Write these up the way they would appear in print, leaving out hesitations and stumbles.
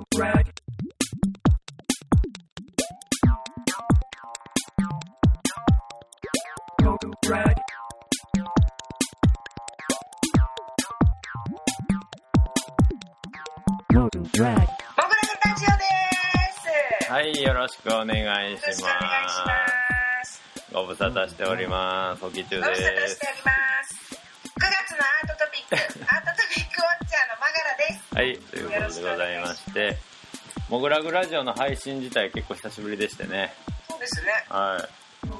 はい、よろしくお願いします。ご無沙汰しております。おきちゅうです。 ご無沙汰しております。9月のアートトピックアートトピックウォッチャーのマガラです。 はい、ということでございまして、モグラグラジオの配信自体結構久しぶりでしてね。 そうですね。 はい。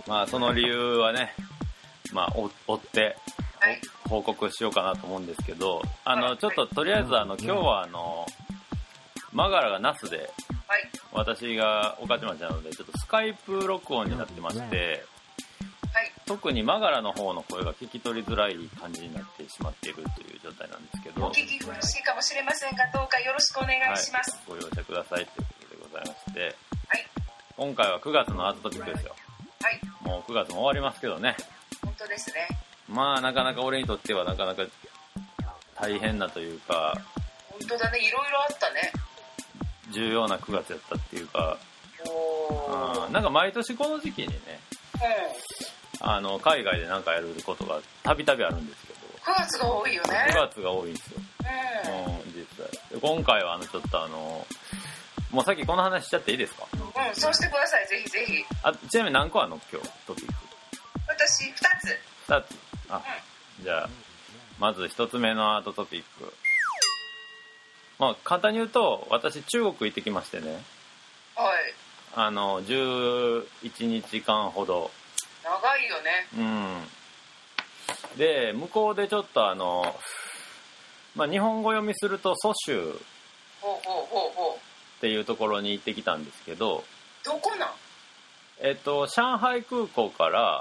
まあその理由はね、まあ追って報告しようかなと思うんですけど、ちょっととりあえず今日はマガラが那須で、 はい、 私が御徒町なのでちょっとスカイプ録音になってまして、 はい、 特にマガラの方の声が聞き取りづらい感じになってしまっているという状態なんですけど、 お聞き苦しいかもしれませんがどうかよろしくお願いします。 はい、ご容赦くださいということでございまして、 はい、 今回は9月のアートトピックですよ。 はい、 もう9月も終わりますけどね。 本当ですね。 まあなかなか俺にとってはなかなか大変なというか、 本当だね、いろいろあったね。 重要な9月やったっていうか、なんか毎年この時期にね、海外でなんかやることがたびたびあるんですけど、 9月が多いよね。 9月が多いんですよ。実際で今回はちょっともうさっきこの話しちゃっていいですか？ そうしてください、ぜひぜひ。 ちなみに何個あるの今日トピック？ 私2つ。 2つ。じゃあまず1つ目のアートトピック。まあ簡単に言うと、私中国行ってきましてね。 はい。 11日間ほど。 長いよね。 で、向こうでちょっとまあ日本語読みすると蘇州っていうところに行ってきたんですけど。 どこなん？ 上海空港から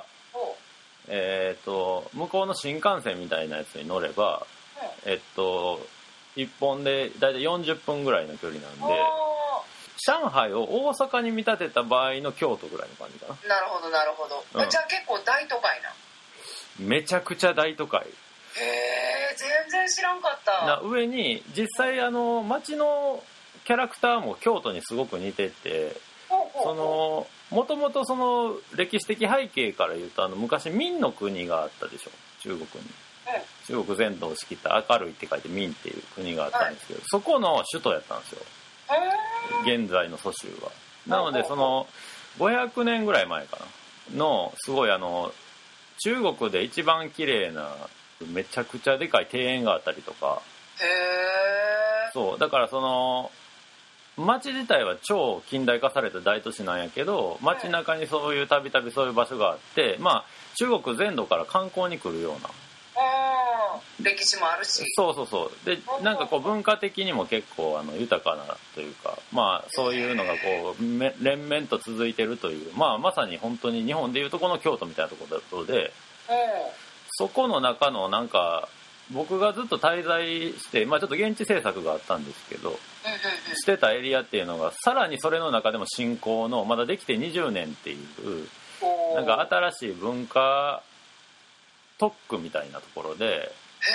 向こうの新幹線みたいなやつに乗れば、1本でだいたい40分ぐらいの距離なんで、上海を大阪に見立てた場合の京都ぐらいの感じかな。 なるほどなるほど、じゃあ結構大都会な。 めちゃくちゃ大都会。 へえ、全然知らんかった。 上に実際街のキャラクターも京都にすごく似てて、もともとその歴史的背景から言うと昔明の国があったでしょ、中国に。中国全土を仕切った明るいって書いて明っていう国があったんですけど、そこの首都やったんですよ、現在の蘇州は。なのでその500年ぐらい前かなのすごい中国で一番綺麗なめちゃくちゃでかい庭園があったりとか。そうだからその街自体は超近代化された大都市なんやけど、街中にそういうたびたびそういう場所があって、まあ中国全土から観光に来るような歴史もあるし。 そうで、なんかこう文化的にも結構豊かなというか、まあそういうのがこう連綿と続いてるという、まあまさに本当に日本でいうとこの京都みたいなところで、そこの中のなんか僕がずっと滞在して、まあちょっと現地制作があったんですけど、してたエリアっていうのがさらにそれの中でも新興のまだできて20年っていうなんか新しい文化特区みたいなところで、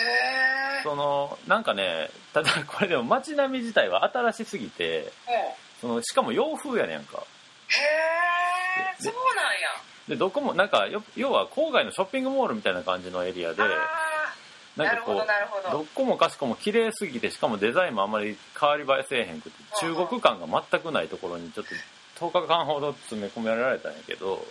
なんかね、ただこれでも街並み自体は新しすぎて、しかも洋風やねんか。 そうなんや。 でどこもなんか要は郊外のショッピングモールみたいな感じのエリアで、なんかこうどこもかしこも綺麗すぎて、しかもデザインもあんまり変わり映えせえへんくて、中国感が全くないところにちょっと10日間ほど詰め込められたんやけど、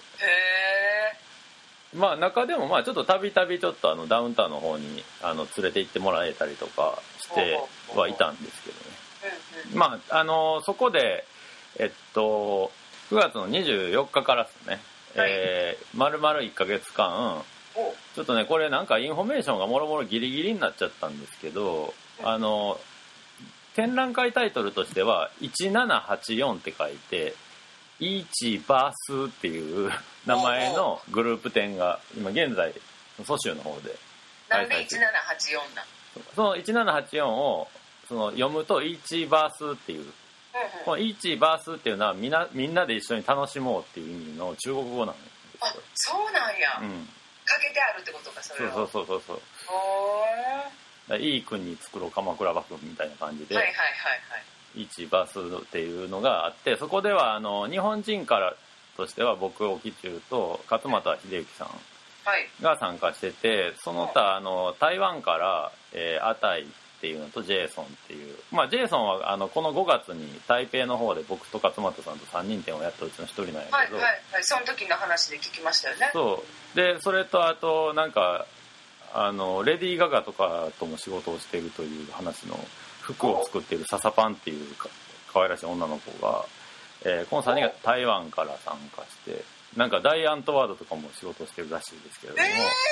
まあ中でもまあちょっとたびたびちょっとダウンタウンの方に連れて行ってもらえたりとかしてはいたんですけどね。まあそこで9月の24日からですね、丸々1ヶ月間ちょっとね、これなんかインフォメーションがもろもろギリギリになっちゃったんですけど、展覧会タイトルとしては1784って書いてイーチバースっていう名前のグループ展が今現在蘇州の方で。 なんで1784なん？ その1784を読むとイーチバースっていう、このイーチバースっていうのはみんなで一緒に楽しもうっていう意味の中国語なんですよ。 そうなんや。かけてあるってことか、それは。 そういい国作ろう鎌倉幕府みたいな感じで、 市バスっていうのがあって、そこでは日本人からとしては僕沖中と勝俣秀幸さんが参加してて、その他台湾から、アタイっていうのとジェイソンっていう、まあジェイソンはこの5月に台北の方で僕と勝俣さんと3人展をやったうちの1人なんやけど、 はいはいはい、その時の話で聞きましたよね。 そうで、それとあとなんかレディー・ガガとかとも仕事をしているという話の服を作っているササパンっていう可愛らしい女の子が、この3人が台湾から参加して、なんかダイアントワードとかも仕事をしてるらしいですけれ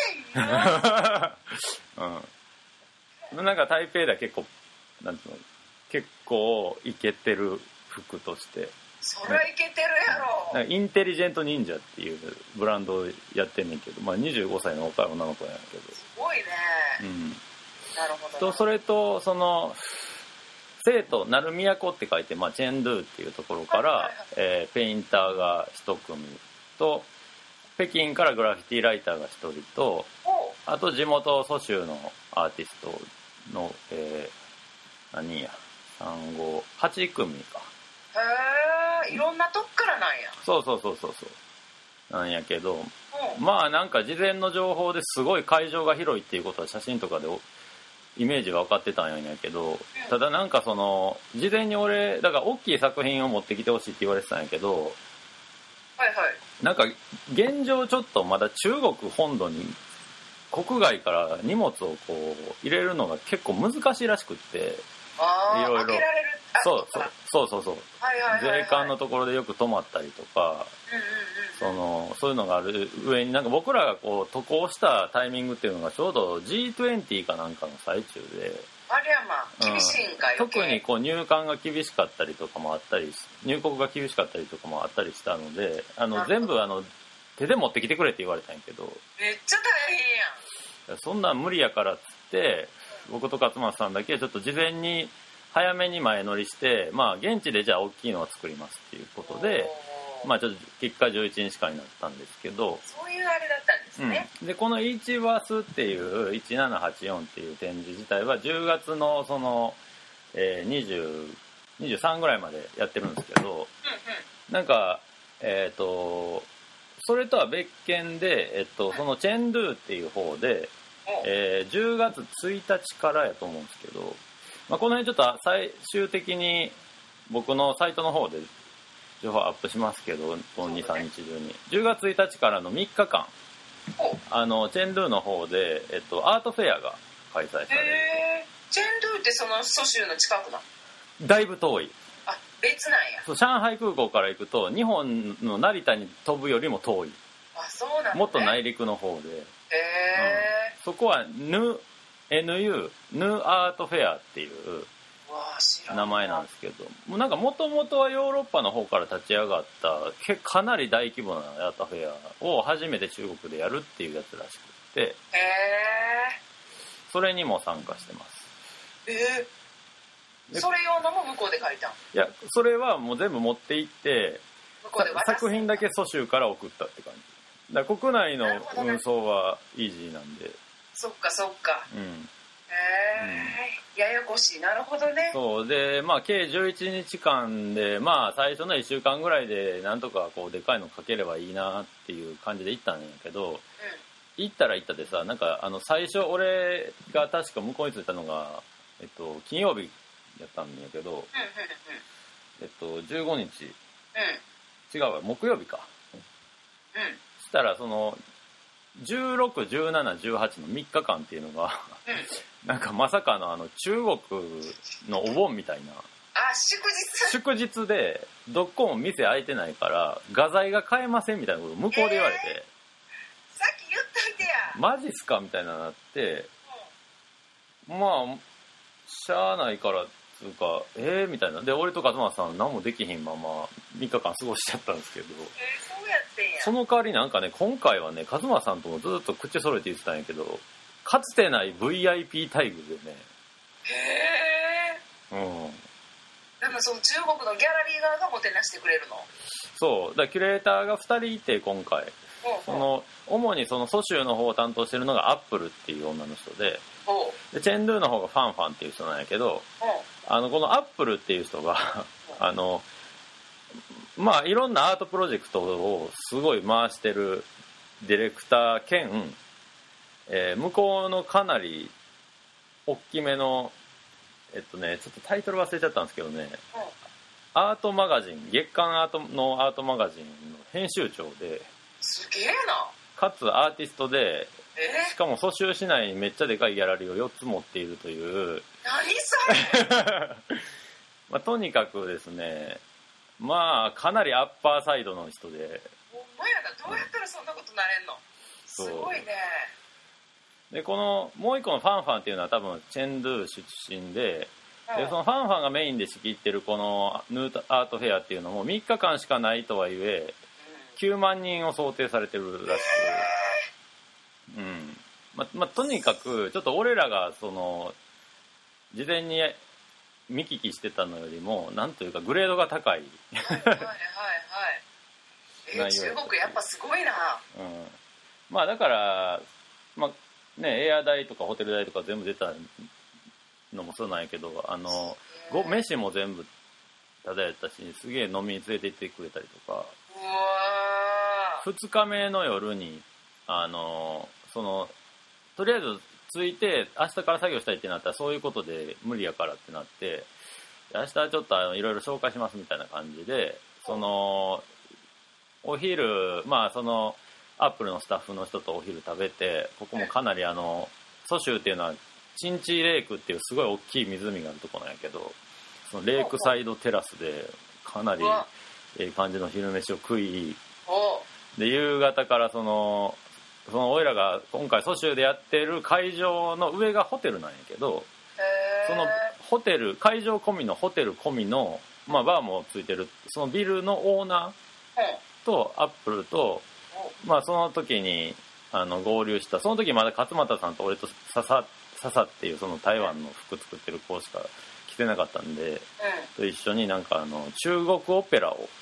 ども、うん、なんか台北では結構なんていうの、結構イケてる服として、 そりゃイケてるやろ。 なんかインテリジェント忍者っていうブランドをやってんねんけど、まあ、25歳の若い女の子やんけど、 すごいね。うん。なるほど。 とそれとその生徒なる都って書いて、まあ、チェンドゥっていうところから、ペインターが1組と、北京からグラフィティライターが1人と、あと地元蘇州のアーティストの、何人や8組か。 へえ、いろんなとこからなんや。 そうなんやけど、まあなんか事前の情報ですごい会場が広いっていうことは写真とかでイメージは分かってたんやけど、ただなんかその事前に俺だから大きい作品を持ってきてほしいって言われてたんやけど、 はいはい、 なんか現状ちょっとまだ中国本土に国外から荷物をこう入れるのが結構難しいらしくって、いろいろ、そう、税関のところでよく止まったりとか、そういうのがある上に、なんか僕らがこう渡航したタイミングっていうのがちょうど G20 かなんかの最中で、 ありゃまあ厳しいんかよ、 特にこう入管が厳しかったりとかもあったり、入国が厳しかったりとかもあったりしたので、全部手で持ってきてくれって言われたんやけど、 めっちゃ大変やん。 そんなん無理やからっつって僕と勝俣さんだけちょっと事前に早めに前乗りして、まあ現地でじゃあ大きいのを作りますっていうことで、まあちょっと結果11日間になったんですけど、 そういうあれだったんですね。 でこのイチバスっていう1784っていう展示自体は10月のその、23ぐらいまでやってるんですけど、なんかそれとは別件で、そのチェンドゥっていう方で、10月1日からやと思うんですけど、まあ、この辺ちょっと最終的に僕のサイトの方で情報アップしますけど、この 2,3 日中に10月1日からの3日間チェンドゥの方で、アートフェアが開催される。 チェンドゥってその蘇州の近くな。 だいぶ遠い。 あ、別なんや。 そう、上海空港から行くと日本の成田に飛ぶよりも遠い。 あ、そうなんだ、ね、 もっと内陸の方で、そこはNU アートフェアっていう名前なんですけど、もうなんかもともとはヨーロッパの方から立ち上がったかなり大規模なアートフェアを初めて中国でやるっていうやつらしくて、それにも参加してます。 それ用のも向こうで借りたん？ いや、それはもう全部持って行って向こうで渡す。 作品だけ蘇州から送ったって感じだから、国内の運送はイージーなんで。 そっか、ややこしい。なるほどね。 そうで、まあ計11日間で、まあ最初の1週間ぐらいでなんとかこうでかいのかければいいなっていう感じで行ったんやけど、行ったら行ったでさ、なんか最初俺が確か向こうに着いたのが金曜日やったんやけど、15日、違うわ、木曜日か。したらその16、17、18の3日間っていうのが、なんかまさかの中国のお盆みたいな、祝日でどこも店開いてないから画材が買えませんみたいなことを向こうで言われて、 さっき言っといてや、 マジっすかみたいななって、まあしゃあないからつうかみたいなで、俺と勝俣さん何もできひんまま3日間過ごしちゃったんですけど、 そうやってんや。 その代わりなんかね、今回はね、勝俣さんともずっと口揃えて言ってたんやけど、かつてない VIP 待遇でね。 でもその中国のギャラリー側がもてなしてくれるの？ そうだ、キュレーターが2人いて今回、 主にその蘇州の方を担当してるのがアップルっていう女の人で、チェンドゥの方がファンファンっていう人なんやけど、このアップルっていう人がまあいろんなアートプロジェクトをすごい回してるディレクター兼、向こうのかなり大きめのちょっとタイトル忘れちゃったんですけどね、アートマガジン、月刊アートマガジンの編集長で、 すげえな。 かつアーティストで、しかも蘇州市内にめっちゃでかいギャラリーを4つ持っているという。 何それまあ、とにかくですね、まあかなりアッパーサイドの人で。 ほんまやな、どうやったらそんなことなれんの。すごいね。 でこのもう一個のファンファンっていうのは多分チェンドゥ出身で、そのファンファンがメインで仕切ってるこのヌーアートフェアっていうのも3日間しかないとはいえ9万人を想定されてるらしく、とにかくちょっと俺らがその事前に見聞きしてたのよりもなんというかグレードが高いはいはいはい。中国やっぱすごいな。 まあだからまあね、エア代とかホテル代とか全部出たのもそうなんやけど、飯も全部タダやったし、すげえ飲みに連れて行ってくれたりとか。 うわ 2日目の夜にとりあえず着いて明日から作業したいってなったらそういうことで無理やからってなって、明日ちょっといろいろ紹介しますみたいな感じで、お昼アップルのスタッフの人とお昼食べて、ここもかなり蘇州っていうのはチンチーレイクっていうすごい大きい湖があるとこなんやけど、そのレイクサイドテラスでかなり感じの昼飯を食い、で夕方からそのおいらが今回蘇州でやってる会場の上がホテルなんやけど、そのホテル会場込みのホテル込みの、バーもついてるそのビルのオーナーとアップルと、その時に合流した、その時まだ勝俣さんと俺と笹っていうその台湾の服作ってる子しか来てなかったんで、一緒になんか中国オペラを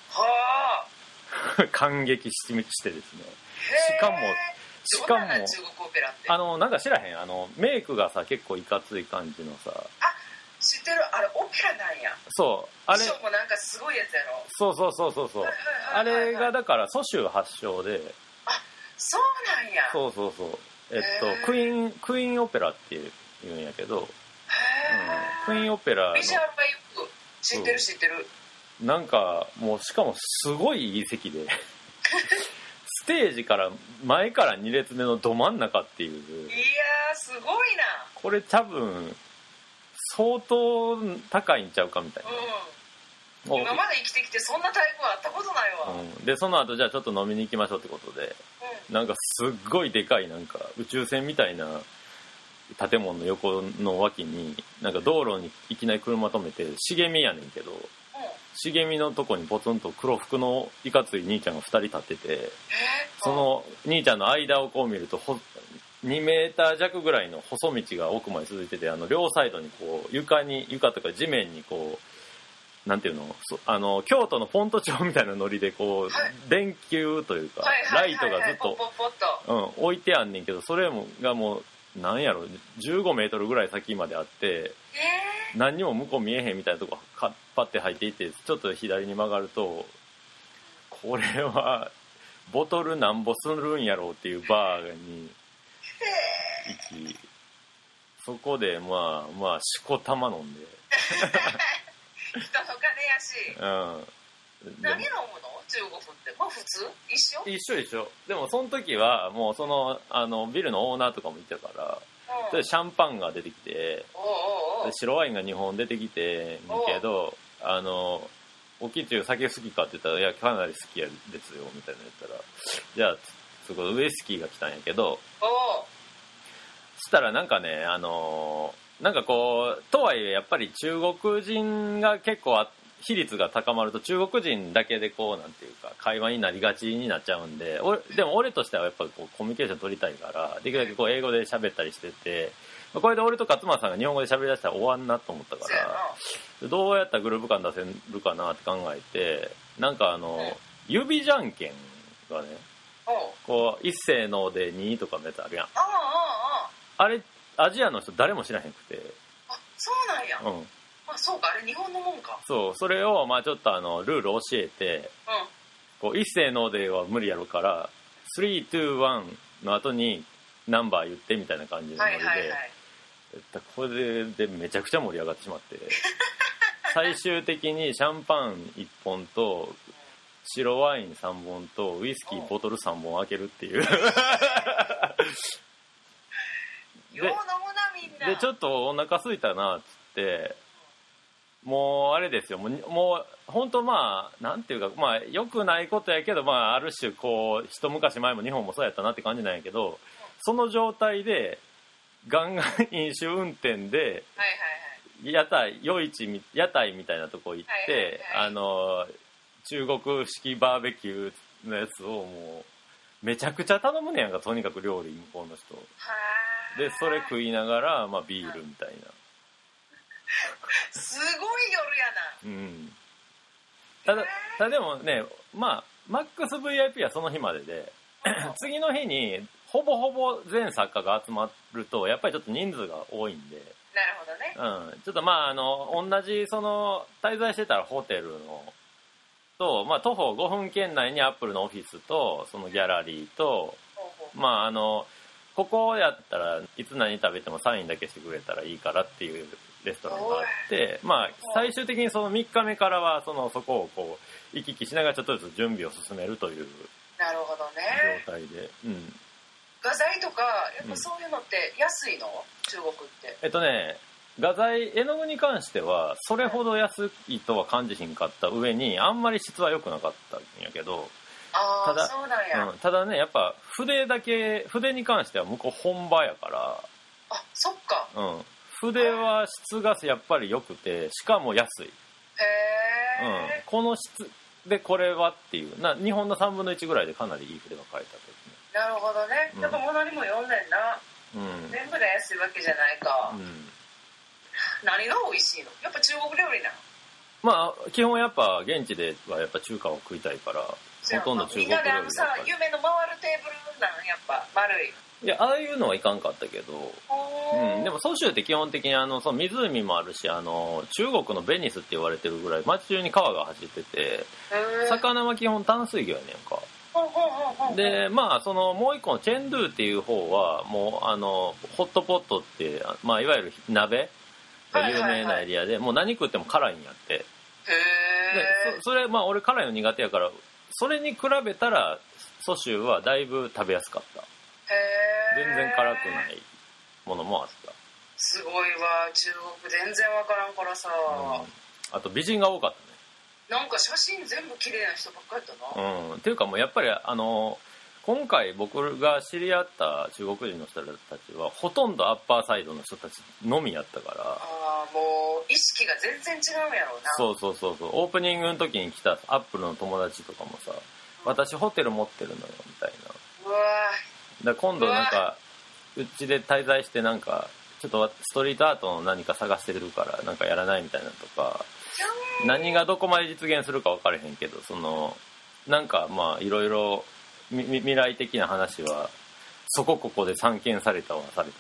感激してですね。しかも中国オペラってなんか知らへん、メイクがさ結構いかつい感じのさ。 知ってる、あれオペラなんや。 そう、 あれ衣装もなんかすごいやつやろ。 そう、あれがだから蘇州発祥で。 そうなんや。 そうクイーンオペラっていうんやけど、クイーンオペラのビジュアルがよく知ってる。 なんかもうしかもすごいいい席でステージから前から2列目のど真ん中っていう。 いやーすごいな。 これ多分相当高いんちゃうかみたいな、 今まで生きてきてそんな太鼓あったことないわ、 でその後じゃあちょっと飲みに行きましょうってことで、なんかすっごいでかいなんか宇宙船みたいな建物の横の脇になんか道路にいきなり車止めて茂みやねんけど、茂みのとこにポツンと黒服のいかつい兄ちゃんが2人立ってて、その兄ちゃんの間をこう見ると2メーター弱ぐらいの細道が奥まで続いてて、両サイドにこう床とか地面にこうなんていうの、京都のフォント帳みたいなノリでこう、電球というか、ライトがずっと置いてあんねんけど、それがもうなんやろ15メートルぐらい先まであって、何にも向こう見えへんみたいなとこパッて入っていって、ちょっと左に曲がると、これはボトルなんぼするんやろうっていうバーに行き、そこでまあしこたま飲んで人の金やし、何飲むの中国って。普通一緒。でもその時はもうそのビルのオーナーとかもいたから、でシャンパンが出てきて、で白ワインが2本出てきてんけど、おきちゅう酒好きかって言ったら、いやかなり好きやですよみたいな言ったら、じゃあそこウイスキーが来たんやけど、したらなんかね、なんかこうとはいえやっぱり中国人が結構比率が高まると中国人だけでこうなんていうか会話になりがちになっちゃうんで、でも俺としてはやっぱりこうコミュニケーション取りたいからできるだけこう英語で喋ったりしてて、これで俺と勝間さんが日本語で喋り出したら終わんなと思ったから、どうやったらグループ感出せるかなって考えて、なんか指じゃんけんがねこう一斉ので2とかのやつあるやん。あれアジアの人誰も知らへんくて。 あ、そうなんや。あ、そうか、あれ日本のもんか。 そう、それをまあちょっとルール教えて、こう一斉のでは無理やろから3、2、1の後にナンバー言ってみたいな感じのノリで、これでめちゃくちゃ盛り上がってしまって最終的にシャンパン1本と白ワイン3本とウイスキーボトル3本開けるっていうよう飲むなみんな。 でちょっとお腹空いたなっつってもうあれですよ、もう本当まあなんていうか、まあ良くないことやけど、まあある種こう一昔前も日本もそうやったなって感じなんやけど、その状態でガンガン飲酒運転で屋台みたいなとこ行って、中国式バーベキューのやつをもうめちゃくちゃ頼むねやんか、とにかく料理向こうの人で、それ食いながら、まあ、ビールみたいなすごい夜やな。ただでもね、まあマックス VIP はその日までで次の日にほぼほぼ全作家が集まるとやっぱりちょっと人数が多いんで。 なるほどね。 ちょっとまあ同じその滞在してたらホテルのと、まあ、徒歩5分圏内にアップルのオフィスとそのギャラリーと、まあここやったらいつ何食べてもサインだけしてくれたらいいからっていうレストランがあって、まあ最終的にその3日目からはそこをこう行き来しながらちょっとずつ準備を進めるという状態で、 画材とかやっぱそういうのって安いの？中国って画材絵の具に関してはそれほど安いとは感じひんかった上にあんまり質は良くなかったんやけど、 そうなんや。 ただねやっぱ筆に関しては向こう本場やから、 あ、そっか。 筆は質がやっぱり良くてしかも安い。この質でこれはっていう日本の3分の1ぐらいでかなりいい筆が買えたと。 なるほどね。やっぱ物にも読んでんな。全部が安いわけじゃないか。何が美味しいの？やっぱ中国料理なの？ まあ基本やっぱ現地ではやっぱ中華を食いたいからほとんど中国料理。みんなで夢の回るテーブルなのやっぱ丸い。 いやああいうのはいかんかったけど、でも蘇州って基本的にその湖もあるし中国のベニスって言われてるぐらい街中に川が走ってて、魚は基本淡水魚やねんか。でまあそのもう一個のチェンドゥっていう方はもうホットポットって、まあ、いわゆる鍋が有名なエリアで、もう何食っても辛いんやって。でそれまあ俺辛いの苦手やからそれに比べたら蘇州はだいぶ食べやすかった。全然辛くないものもあった。 すごいわ、中国全然わからんからさ、 あと美人が多かったね。 なんか写真全部綺麗な人ばっかりだな。 っていうかもうやっぱり今回僕が知り合った中国人の人たちはほとんどアッパーサイドの人たちのみやったから。 もう意識が全然違うんやろうな。 そうオープニングの時に来たアップルの友達とかもさ、私ホテル持ってるのよみたいな。だ今度なんかうちで滞在してなんかちょっとストリートアートの何か探してるからなんかやらないみたいなとか、何がどこまで実現するか分からへんけど、なんかまあいろいろ未来的な話はそこで散見されたんやけど、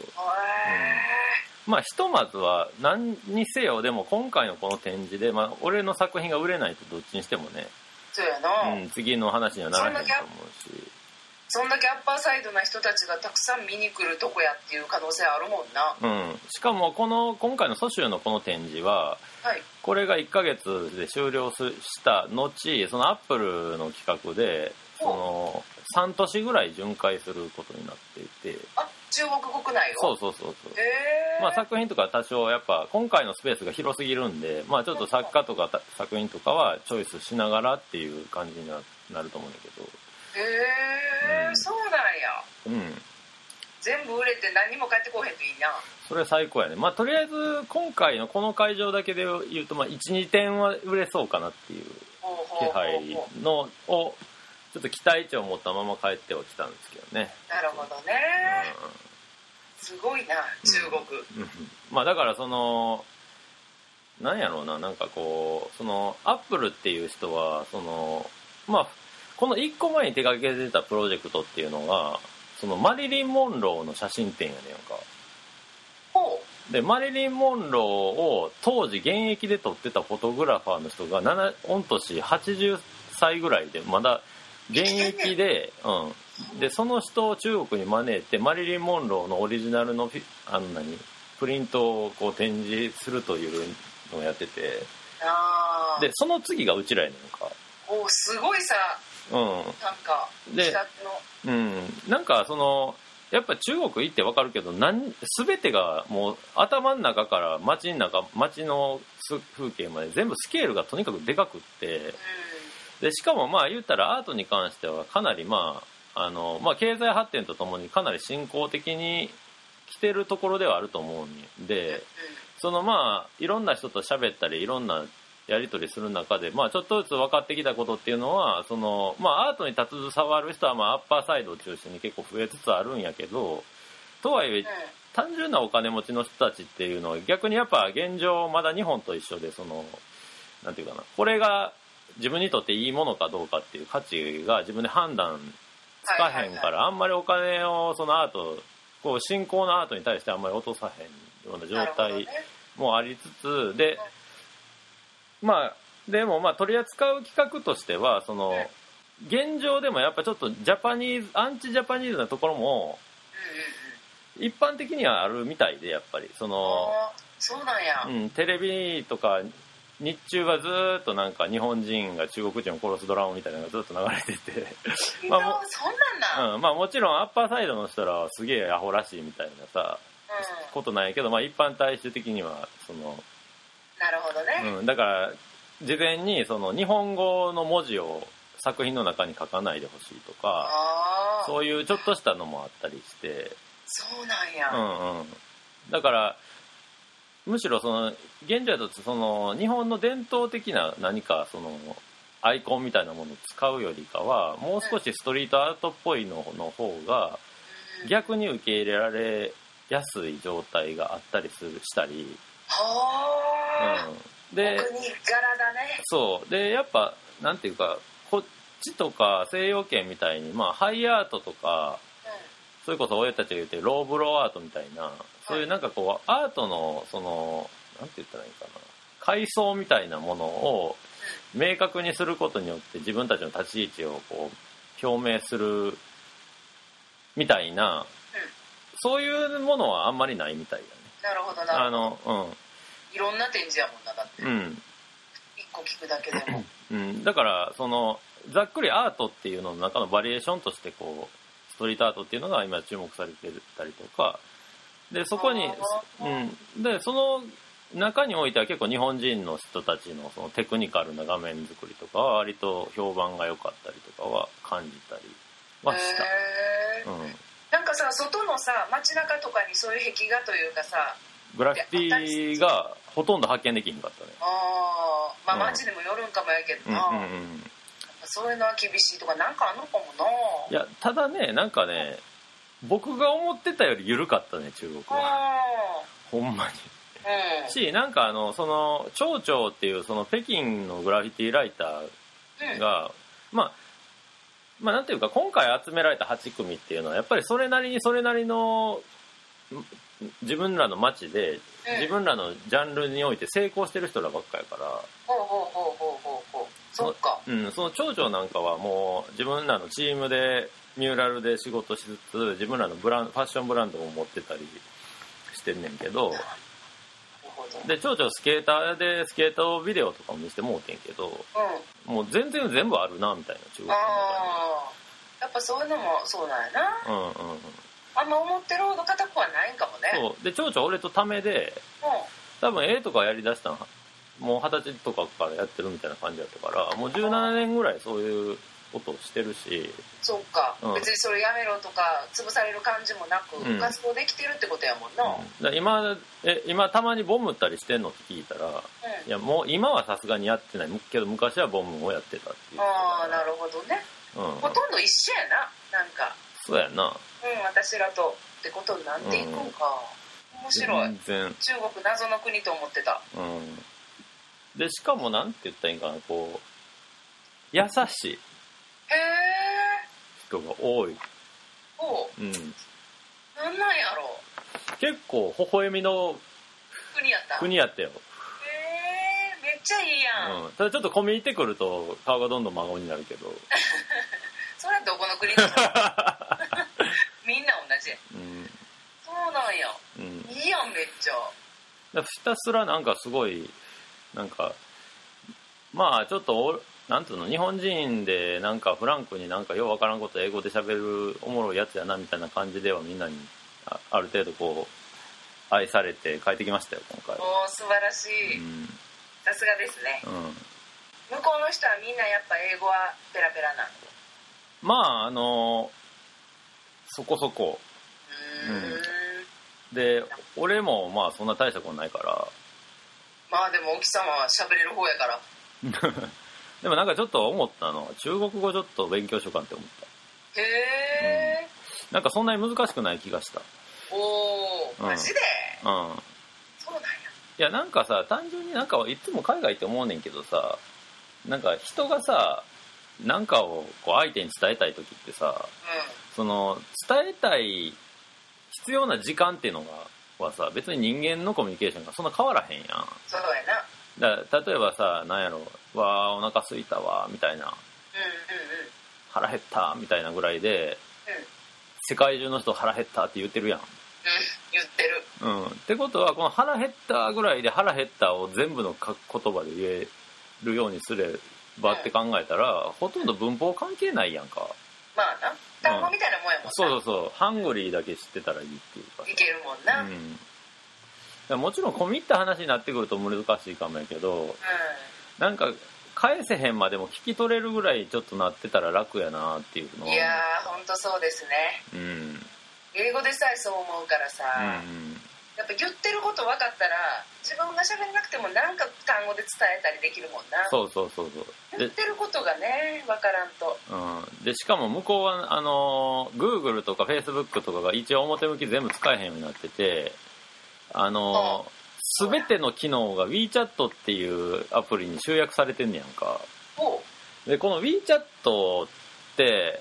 まあひとまずは何にせよでも今回のこの展示で、まあ、俺の作品が売れないとどっちにしてもね、 そうやな、 次の話にはならへんと思うし、 そんだけアッパーサイドな人たちがたくさん見に来るとこやっていう可能性あるもんな。しかも今回の蘇州のこの展示は、これが1ヶ月で終了した後、そのアップルの企画で3都市ぐらい巡回することになっていて。 中国国内を？ そうまあ作品とか多少やっぱ今回のスペースが広すぎるんで、まあちょっと作家とか作品とかはチョイスしながらっていう感じになると思うんだけど。 そうなんや。全部売れて何も返ってこへんといいな。 それ最高やね。まあとりあえず今回のこの会場だけで言うと、まあ 1,2 点は売れそうかなっていう気配のをちょっと期待値を持ったまま帰ってはきたんですけどね。 なるほどね。すごいな中国。 まあだからなんやろうな、なんかこうアップルっていう人はまあこの1個前に手掛けてたプロジェクトっていうのがそのマリリン・モンローの写真展やねんか。でマリリン・モンローを当時現役で撮ってたフォトグラファーの人が御年80歳ぐらいでまだ現役で、でその人を中国に招いてマリリン・モンローのオリジナルのプリントをこう展示するというのをやってて、でその次がうちらやねんか。 おすごいさ、なんかで、なんかそのやっぱ中国行って分かるけど全てがもう頭の中から街の風景まで全部スケールがとにかくでかくって、でしかもまあ言ったらアートに関してはかなり経済発展とともにかなり進行的に来てるところではあると思うんで、そのいろんな人と喋ったりいろんなやり取りする中で、ちょっとずつ分かってきたことっていうのはその、アートに携わる人はアッパーサイドを中心に結構増えつつあるんやけど、とはいえ単純なお金持ちの人たちっていうのは逆にやっぱ現状まだ日本と一緒で、そのなんていうかな、これが自分にとっていいものかどうかっていう価値が自分で判断つかへんから、あんまりお金をそのアートこう新興のアートに対してあんまり落とさへんような状態もありつつで、でも取り扱う企画としてはその現状でもやっぱちょっとアンチジャパニーズなところも一般的にはあるみたいで、やっぱりそのそうなんや、 テレビとか日中はずっとなんか日本人が中国人を殺すドラマみたいなのがずっと流れててそんなんだ、もちろんアッパーサイドの人らはすげえアホらしいみたいなさ、ことないけど、一般大衆的にはそのなるほどね、 だから事前にその日本語の文字を作品の中に書かないでほしいとか、そういうちょっとしたのもあったりして、 そうなんや、 だからむしろその現状だとその日本の伝統的な何かそのアイコンみたいなものを使うよりかはもう少しストリートアートっぽいのの方が逆に受け入れられやすい状態があったりしたり、でお国柄だね。 そうでやっぱなんていうかこっちとか西洋圏みたいにハイアートとか、それこそ親たちが言ってるローブローアートみたいな、そういうなんかこうアートのそのなんて言ったらいいかな、階層みたいなものを明確にすることによって自分たちの立ち位置をこう表明するみたいな、そういうものはあんまりないみたいだね。 なるほどなるほど。いろんな展示やもんな、だって。一個聞くだけでも。 だからそのざっくりアートっていうのの中のバリエーションとしてこうストリートアートっていうのが今注目されてたりとかで、そこにでその中においては結構日本人の人たちのそのテクニカルな画面作りとかは割と評判が良かったりとかは感じたりはした。 なんかさ、外のさ街中とかにそういう壁画というかさグラフィティがほとんど発見できひんかったね。 街でもよるんかもやけどな、そういうのは厳しいとかなんかあんのかもな。 いやただね、なんかね僕が思ってたより緩かったね、中国は。ほんまに。し、なんかその蝶々っていうその北京のグラフィティライターが、なんていうか今回集められた8組っていうのはやっぱりそれなりの自分らの街で自分らのジャンルにおいて成功してる人らばっかやから。 そっか。 その蝶々なんかはもう自分らのチームでミューラルで仕事しつつ自分らのファッションブランドも持ってたりしてんねんけど、で蝶々スケーターでスケートビデオとかも見せてもうてんけど、もう全部あるなみたいな、中国の中に。 やっぱそういうのもそうなんやな。あんま思ってるほど硬くはないんかもね。 そうで蝶々俺とためで、多分絵とかやりだしたのもう20歳とかからやってるみたいな感じだったから、もう17年ぐらいそういうことをしてるし。 そうか、別にそれやめろとか潰される感じもなく、活動できてるってことやもんな。 今たまにボム打ったりしてんのって聞いたら、いやもう今はさすがにやってないけど昔はボムをやってたっていう。 なるほどね。ほとんど一緒やな、なんか。 そうやな。 私らとってことになっていくんか。面白い。 全然中国謎の国と思ってた。 でしかもなんて言ったらいいんかな、こう優しい。 人が多い。 うん。なんなんやろ。 結構微笑みの国やったよ。 めっちゃいいやん。 ただちょっと込み入ってくると顔がどんどん真顔になるけど。 それはどこの国なの？みんな同じ。そうなんや。いいやんめっちゃ。 ひたすらなんかすごいなんかまあちょっとなんていうの日本人でなんかフランクになんかようわからんこと英語で喋るおもろいやつやなみたいな感じではみんなにある程度こう愛されて帰ってきましたよ今回。 素晴らしい。さすがですね。向こうの人はみんなやっぱ英語はペラペラなの？ まあそこそこ。で俺もまあそんな大したことないから。 まあでも奥様は喋れる方やから。 でもなんかちょっと思ったの中国語ちょっと勉強しようかって思った。 へえ。 なんかそんなに難しくない気がした。 マジで？そうなんや。 いやなんかさ単純になんかいつも海外って思うねんけどさなんか人がさなんかをこう相手に伝えたい時ってさ、その伝えたい必要な時間っていうのはさ別に人間のコミュニケーションがそんな変わらへんやん。 そうやな。だ例えばさなんやろわーお腹すいたわみたいな、腹減ったみたいなぐらいで、世界中の人腹減ったって言ってるやん。 言ってる。 ってことはこの腹減ったぐらいで腹減ったを全部の言葉で言えるようにすればって考えたら、ほとんど文法関係ないやんか。 まあな単語みたいなもんやもんな。 そうハングリーだけ知ってたらいいっていうかいけるもんな。もちろん込み入った話になってくると難しいかもやけど、なんか返せへんまでも聞き取れるぐらいちょっとなってたら楽やなっていうのは。 いやーほんとそうですね。英語でさえそう思うからさ、やっぱ言ってること分かったら自分が喋んなくても何か単語で伝えたりできるもんな。 そう言ってることがね分からんと。 でしかも向こうはGoogle とか Facebook とかが一応表向き全部使えへんようになってて全ての機能が WeChat っていうアプリに集約されてんねやんか。でこの WeChat って、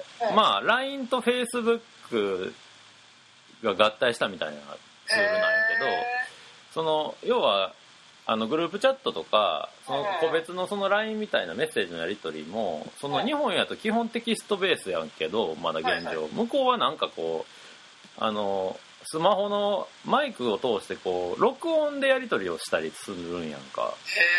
まあ LINE と Facebook が合体したみたいなツールなんやけど、その要はグループチャットとかその個別のその LINE みたいなメッセージのやり取りもその日本やと基本テキストベースやんけどまだ現状、向こうはなんかこうスマホのマイクを通してこう録音でやり取りをしたりするんやんか。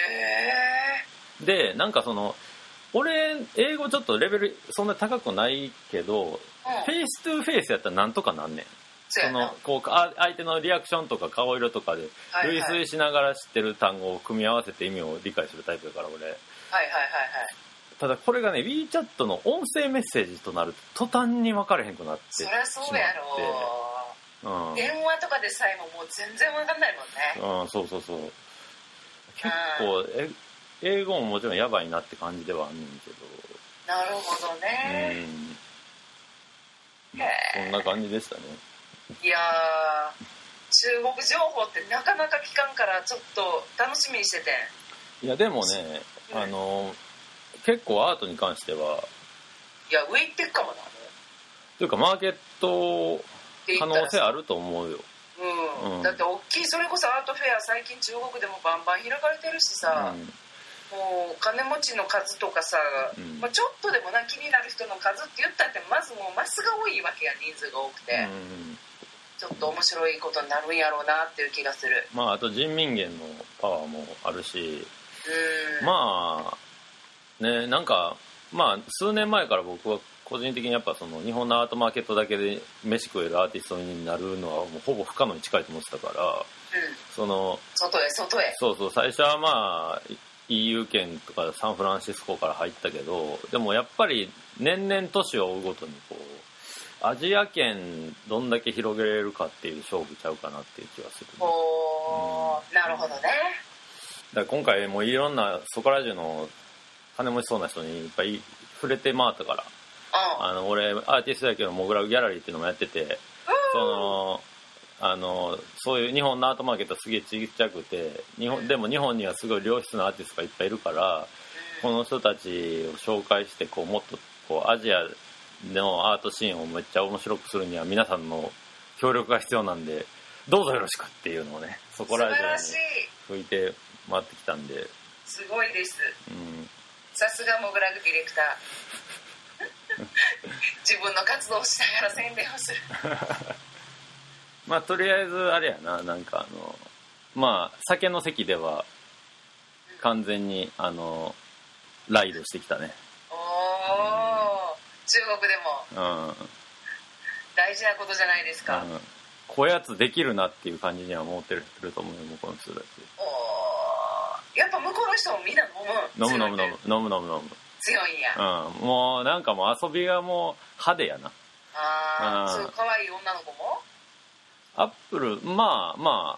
でなんかその俺英語ちょっとレベルそんな高くないけど、フェイストゥーフェイスやったらなんとかなんねん。そのこう相手のリアクションとか顔色とかで類推しながら知ってる単語を組み合わせて意味を理解するタイプだから俺。ただこれがね WeChat の音声メッセージとなると途端に分かれへんくなってしまって。 そりゃそうやろ。電話とかでさえももう全然分かんないもんね。 そう結構英語ももちろんやばいなって感じではあんねんけど。 なるほどね。 そんな感じでしたね。 いや中国情報ってなかなか聞かんからちょっと楽しみにしてて。 いやでもね、結構アートに関してはいや上行ってっかもな。 というかマーケット可能性あると思うよ。 だって大きいそれこそアートフェア最近中国でもバンバン開かれてるしさ、もう金持ちの数とかさ、ちょっとでもな気になる人の数って言ったってまずもうマスが多いわけや人数が多くて、ちょっと面白いことになるんやろうなっていう気がする。 あと人民元のパワーもあるし、まあねなんか数年前から僕は個人的にやっぱその日本のアートマーケットだけで飯食えるアーティストになるのはもうほぼ不可能に近いと思ってたから、その外へそう最初はEU 圏とかサンフランシスコから入ったけど、でもやっぱり年々年を追うごとにこうアジア圏どんだけ広げれるかっていう勝負ちゃうかなっていう気がする、 なるほどね。 だから今回もいろんなそこら中の金持ちそうな人にいっぱい触れて回ったから、俺アーティストだけどモグラギャラリーっていうのもやってて、そういう日本のアートマーケットはすげえちっちゃくてでも日本にはすごい良質なアーティストがいっぱいいるから、この人たちを紹介してこうもっとこうアジアのアートシーンをめっちゃ面白くするには皆さんの協力が必要なんでどうぞよろしくっていうのをねそこら中に吹いて回ってきたんで、 すごいです、さすがモグラグディレクター自分の活動をしながら宣伝をするまあとりあえずあれやな、なんかまあ酒の席では完全にライドしてきたね。 おお、中国でも、大事なことじゃないですか。 こういうやつできるなっていう感じには思ってると思うよ、向こうの人たち。 おお、やっぱ向こうの人もみんな飲む強いんや。 もうなんかもう遊びがもう派手やな。 そういう可愛い女の子もアップル、ま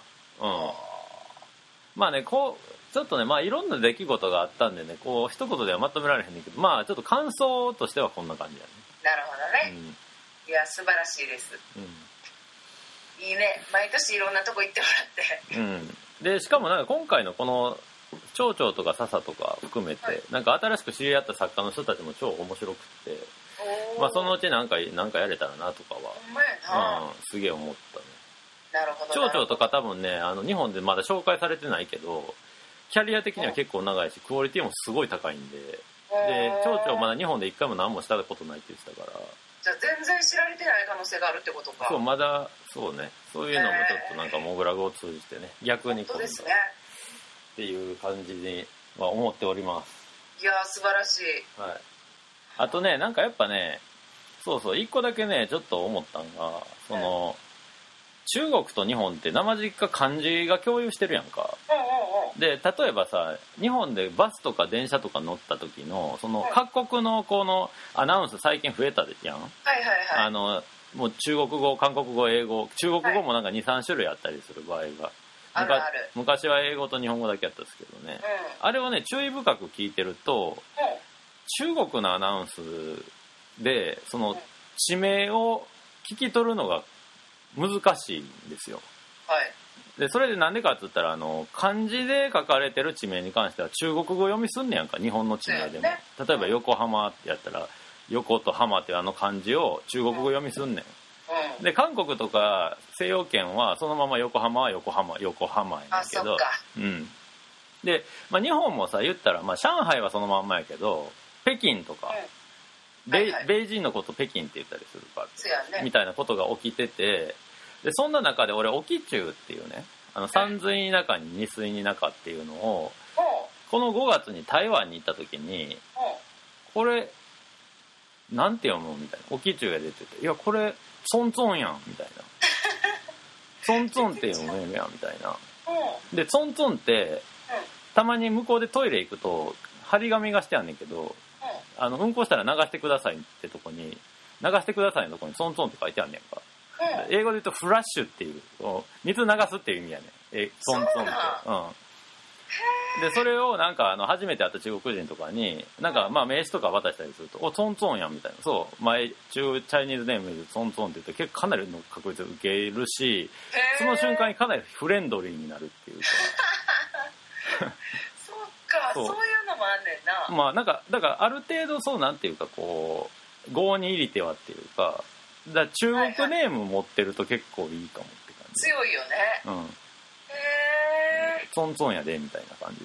あね、こうちょっとね、まあいろんな出来事があったんでね、こう一言ではまとめられへんねんけど、まあちょっと感想としてはこんな感じやね。 なるほどね、いや素晴らしいです、いいね、毎年いろんなとこ行ってもらって、 でしかもなんか今回のこの蝶々とか笹とか含めて、なんか新しく知り合った作家の人たちも超面白くって、まあそのうちなんかやれたらなとかは、すげえ思ったね。 なるほど。 蝶々とか多分ね、日本でまだ紹介されてないけど、キャリア的には結構長いし、クオリティもすごい高いんで、蝶々まだ日本で一回も何もしたことないって言ってたから。 じゃあ全然知られてない可能性があるってことか。 そう、まだ、そうね、そういうのもちょっとなんかモグラグを通じてね、逆に今度っていう感じには思っております。 いやー素晴らしい。 はい。あとね、なんかやっぱね、そう一個だけねちょっと思ったんが、中国と日本って生実家漢字が共有してるやんか。で例えばさ、日本でバスとか電車とか乗った時のその各国のこのアナウンス最近増えたやん。もう中国語、韓国語、英語、中国語もなんか 2,3 種類あったりする場合が、昔は英語と日本語だけやったんですけどね、あれをね注意深く聞いてると、中国のアナウンスでその地名を聞き取るのが難しいんですよ。でそれでなんでかって言ったら漢字で書かれてる地名に関しては中国語読みすんねやんか、日本の地名でも。例えば横浜ってやったら横と浜っていう漢字を中国語読みすんねん。で韓国とか西洋圏はそのまま横浜は横浜やねんけど、で、まあ、日本もさ言ったら、まあ、上海はそのまんまやけど北京とか、米人のこと北京って言ったりするから、みたいなことが起きてて、でそんな中で俺沖中っていうね、山水中に二水に中っていうのをこの5月に台湾に行った時に、これなんて読むみたいな、沖中が出てて、いやこれソンツォンやんみたいなソンツォンって読むやんみたいな。でソンツォンってたまに向こうでトイレ行くと張り紙がしてあんねんけど、うんこしたら流してくださいってとこに、流してくださいのとこにソンツォンって書いてあんねんか。英語で言うとフラッシュっていう、水流すっていう意味やねん。ソンツォンって。でそれをなんか初めて会った中国人とかになんかまあ名刺とか渡したりすると、おソンツォンやんみたいな、そうチャイニーズネームでソンツォンって言って結構かなりの確率で受けるし、その瞬間にかなりフレンドリーになるっていうかそういうのもあんねんな。 まあなんかだからある程度そうなんていうかこう郷に入りてはっていうか、だ中国ネーム持ってると結構いいかもって感じ。 強いよね。 ツンツンやでみたいな感じ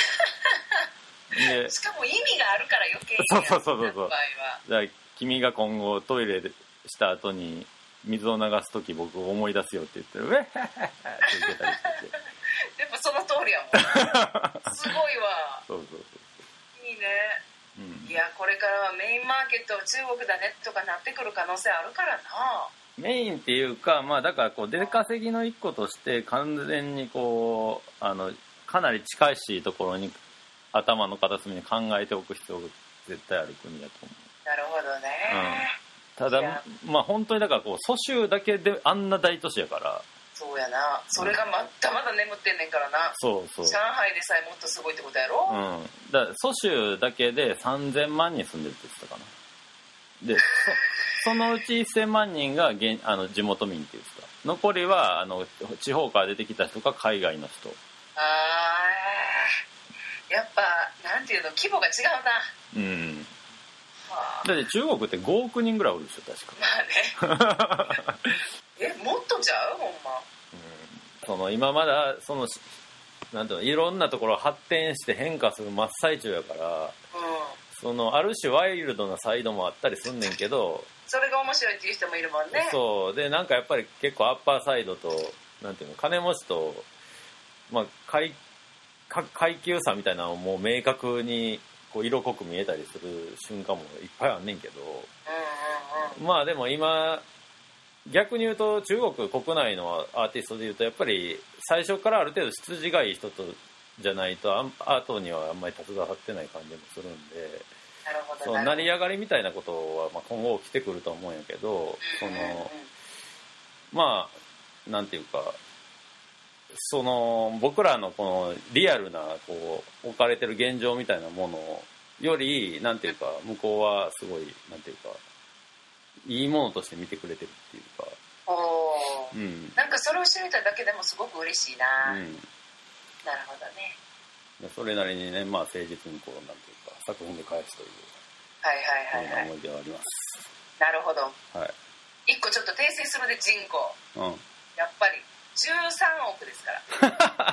でしかも意味があるから余計にそうだから君が今後トイレした後に水を流す時僕を思い出すよって言ってるウェッハッハッハって言ってたりしてでもその通りやもんすごいわ。 そういいね、いやこれからはメインマーケットは中国だねとかなってくる可能性あるからな。 メインっていうか、まあだからこう出稼ぎの一個として完全にこうかなり近しいところに頭の片隅に考えておく必要が絶対ある国だと思う。 なるほどね、 ただまあ本当にだからこう蘇州だけであんな大都市やから。 そうやな、それがまだまだ眠ってんねんからな。上海でさえもっとすごいってことやろ。 だから蘇州だけで3000万人住んでるって言ってたかな。でそのうち1000万人が地元民っていうか、残りは地方から出てきた人か海外の人。 やっぱなんていうの規模が違うな。 だって中国って5億人ぐらいおるでしょ確か。まあねもっとちゃうほんま、 その今まだそのなんていうのいろんなところ発展して変化する真っ最中やから、そのある種ワイルドなサイドもあったりすんねんけど、 それが面白いっていう人もいるもんね。 そうでなんかやっぱり結構アッパーサイドとなんていうの金持ちと、まあ、階級差みたいなのも明確にこう色濃く見えたりする瞬間もいっぱいあんねんけど、まあでも今逆に言うと中国国内のアーティストで言うとやっぱり最初からある程度出自がいい人とじゃないとアートにはあんまり携わってない感じもするんで、その成り上がりみたいなことはまあ今後起きてくると思うんやけど、そのまあなんていうかその僕らのこのリアルなこう置かれてる現状みたいなものよりなんていうか向こうはすごいなんていうかいいものとして見てくれてるっていうか、 なんかそれを知れただけでもすごく嬉しいな、なるほどね。 それなりにね、まあ誠実にこうなんていうか作品で返すという思い出はあります。 なるほど。 はい。 一個ちょっと訂正するで人口。やっぱり13億ですから。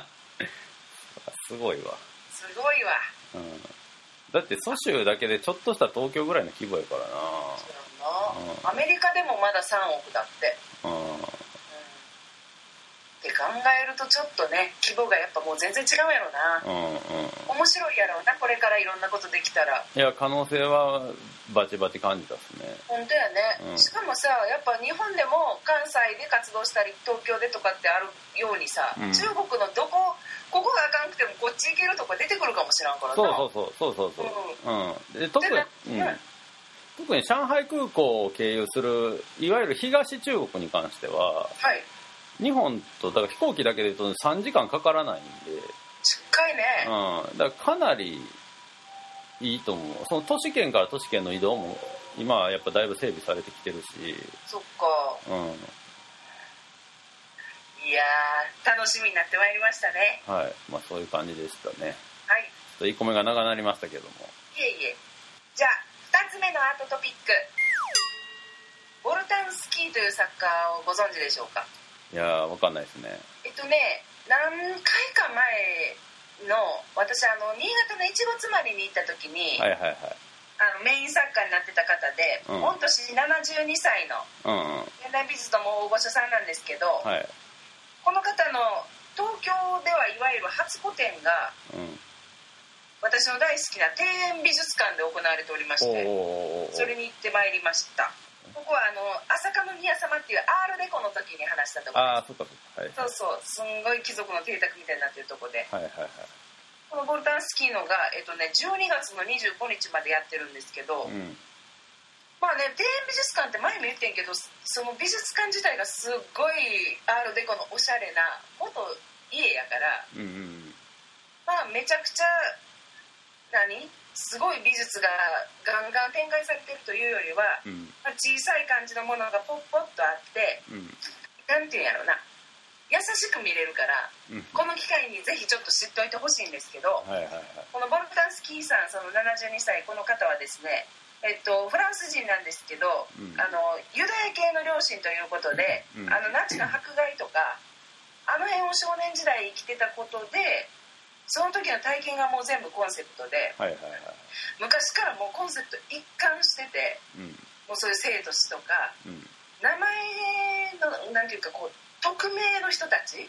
すごいわ。 すごいわ。 だって蘇州だけでちょっとした東京ぐらいの規模やからな。 そうな、アメリカでもまだ3億だって。って考えるとちょっとね規模がやっぱもう全然違うやろな、面白いやろうなこれからいろんなことできたら。 いや可能性はバチバチ感じたっすね。 本当やね、しかもさやっぱ日本でも関西で活動したり東京でとかってあるようにさ、中国のここがあかんくてもこっち行けるとこ出てくるかもしれんからな。 特に上海空港を経由するいわゆる東中国に関しては、日本とだから飛行機だけで言うと3時間かからないんで近いね。 だからかなりいいと思う。その都市圏から都市圏の移動も今はやっぱだいぶ整備されてきてるし。 そっか。いやー楽しみになってまいりましたね。 はい、まあそういう感じでしたね。 はい。 ちょっと1個目が長なりましたけども。 いえいえ。じゃあ2つ目のアートトピック。ボルタンスキーという作家をご存知でしょうか。 いやーわかんないですね。 何回か前の私新潟のいちごつまりに行った時に、メイン作家になってた方で、御年72歳の現代美術の大御所さんなんですけど、この方の東京ではいわゆる初個展が、私の大好きな庭園美術館で行われておりまして、それに行ってまいりました。ここは朝香宮様っていうアールデコの時に話したところです。そうすんごい貴族の邸宅みたいになってるとこで、このボルタンスキーのが、12月の25日までやってるんですけど、まあね庭園美術館って前も言ってんけどその美術館自体がすっごいアールデコのおしゃれな元家やから、まあめちゃくちゃすごい美術がガンガン展開されてるというよりは、小さい感じのものがポッポッとあって、なんていうんやろな優しく見れるから、この機会にぜひちょっと知っといてほしいんですけど、このボルタンスキーさんその72歳この方はですねフランス人なんですけど、ユダヤ系の両親ということで、ナチの迫害とかあの辺を少年時代生きてたことでその時の体験がもう全部コンセプトで、昔からもうコンセプト一貫してて、もうそういう生と死とか、名前のなんていうかこう匿名の人たち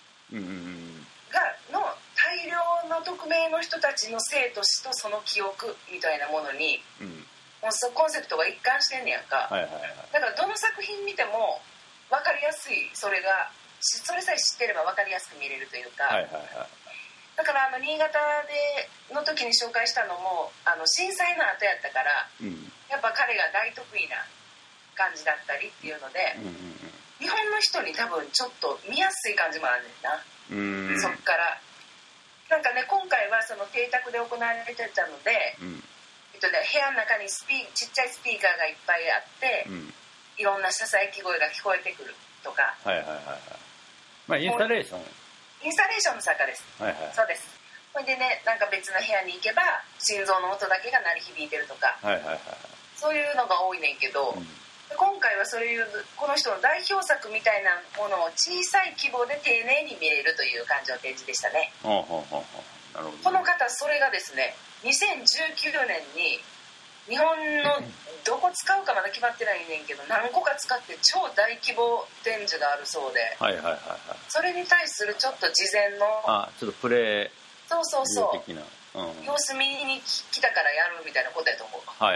の大量の匿名の人たちの生と死とその記憶みたいなものに、もうコンセプトが一貫してんねやんか、だからどの作品見ても分かりやすいそれさえ知ってれば分かりやすく見れるというか、だから新潟の時に紹介したのも震災の後やったから、やっぱ彼が大得意な感じだったりっていうので、日本の人に多分ちょっと見やすい感じもあるねんな、そっからなんかね今回はその邸宅で行われてたので、部屋の中にちっちゃいスピーカーがいっぱいあって、いろんなささやき声が聞こえてくるとか、 まあインスタレーションの作家です、そうです。ほいでねなんか別の部屋に行けば心臓の音だけが鳴り響いてるとか、 そういうのが多いねんけど、今回はそういうこの人の代表作みたいなものを小さい規模で丁寧に見れるという感じの展示でしたね。 なるほどね。 この方それがですね、2019年に日本のどこ使うかまだ決まってないねんけど、何個か使って超大規模展示があるそうで、それに対するちょっと事前のちょっとプレイそう的な、 様子見に来たからやるみたいなことやと思う。 な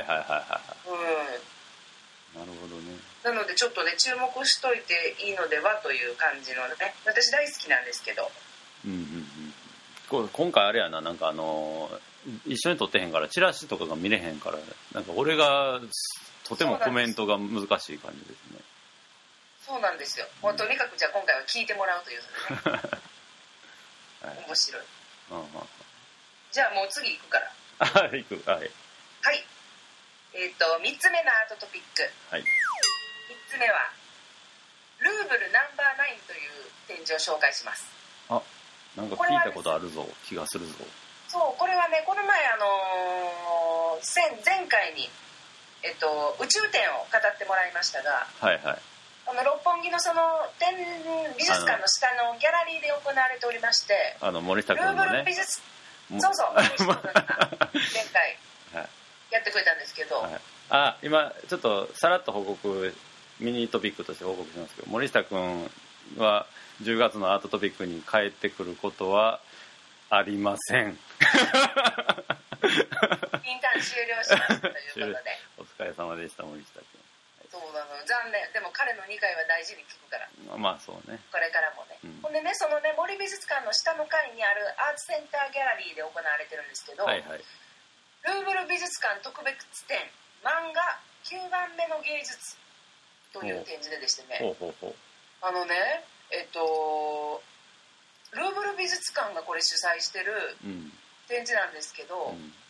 るほどね。 なのでちょっとね注目しといていいのではという感じのね、私大好きなんですけど、 今回あれやな、なんか一緒に撮ってへんからチラシとかが見れへんから、なんか俺がとてもコメントが難しい感じですね。 そうなんですよ。もうとにかくじゃあ今回は聞いてもらうというね面白い。じゃあもう次行くから行く。はい、 3つ目のアートトピック、3つ目はルーブルナンバー9という展示を紹介します。 なんか聞いたことあるぞ、気がするぞ。 そう、これはね、この前前回に、宇宙展を語ってもらいましたが、六本木のその美術館の下のギャラリーで行われておりまして、 森下君のね、 ルーブル美術森下君が前回やってくれたんですけど、 今ちょっとさらっと報告、ミニトピックとして報告しますけど、森下君は10月のアートトピックに帰ってくることはありません。 インターン終了しますということでお疲れ様でした、森下君。 そうなの、残念。でも彼の2回は大事に聞くから。 そうね。 これからもね。ほんでね、そのね、森美術館の下の階にあるアーツセンターギャラリーで行われてるんですけど、ルーブル美術館特別展漫画9番目の芸術という展示でしてね、ルーブル美術館がこれ主催してる展示なんですけど、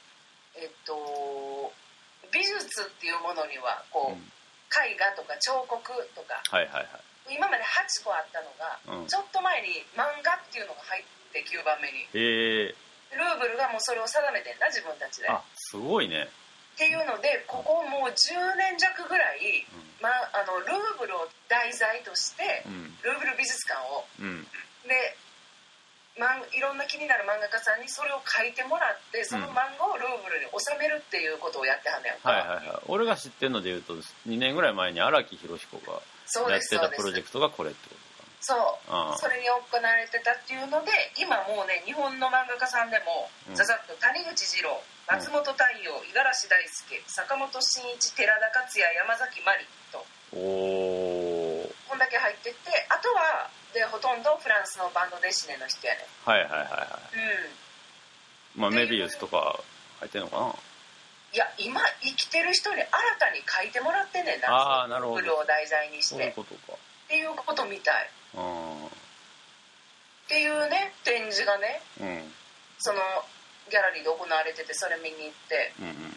美術っていうものにはこう、絵画とか彫刻とか、今まで8個あったのが、ちょっと前に漫画っていうのが入って9番目に、ルーブルがもうそれを定めてんだ、自分たちで。 すごいね。 っていうので、ここもう10年弱ぐらい、ルーブルを題材として、ルーブル美術館を、でいろんな気になる漫画家さんにそれを描いてもらって、その漫画をルーブルに収めるっていうことをやってはんねんか。 俺が知ってるのでいうと2年ぐらい前に荒木博彦がやってたプロジェクトがこれってことかな。それに行われてたっていうので、今もうね、日本の漫画家さんでも、ざざっと谷口二郎、松本太陽、五十嵐大輔、坂本真一、寺田克也、山崎まりとこんだけ入ってて、あとはでほとんどフランスのバンドデシネの人やね。 メビウスとか入ってんのかな。 いや、今生きてる人に新たに書いてもらってんねんな。なるほど。 ルーブルを題材にして。 そういうことか。 っていうことみたい。っていうね、展示がね、そのギャラリーで行われてて、それ見に行って、